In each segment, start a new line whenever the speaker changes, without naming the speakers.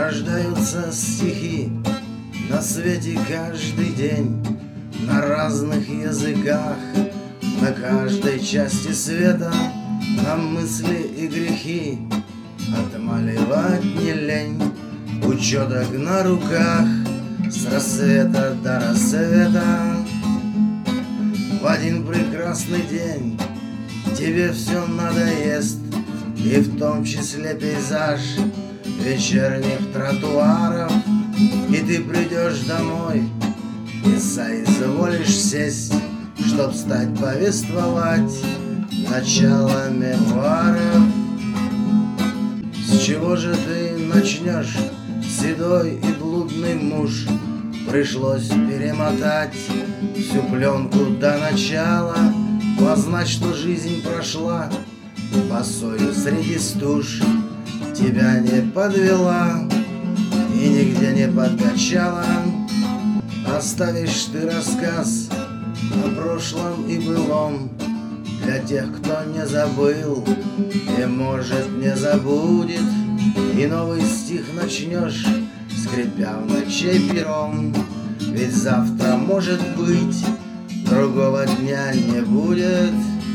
Рождаются стихи на свете каждый день, на разных языках, на каждой части света, на мысли и грехи отмаливать не лень. Учеток на руках с рассвета до рассвета. В один прекрасный день тебе все надоест, и в том числе пейзаж вечерних тротуаров. И ты придешь домой и соизволишь сесть, чтоб стать повествовать начало мемуаров. С чего же ты начнешь, седой и блудный муж? Пришлось перемотать всю пленку до начала, познать, что жизнь прошла босою среди стуж. Тебя не подвела и нигде не подкачала. Оставишь ты рассказ о прошлом и былом для тех, кто не забыл и, может, не забудет. И новый стих начнешь, скрипя в ночей пером. Ведь завтра, может быть, другого дня не будет.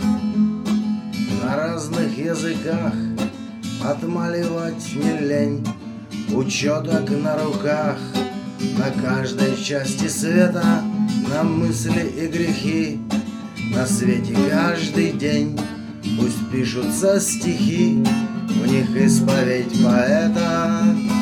На разных языках отмаливать не лень. Учеток на руках на каждой части света, на мысли и грехи на свете каждый день. Пусть пишутся стихи, в них исповедь поэта.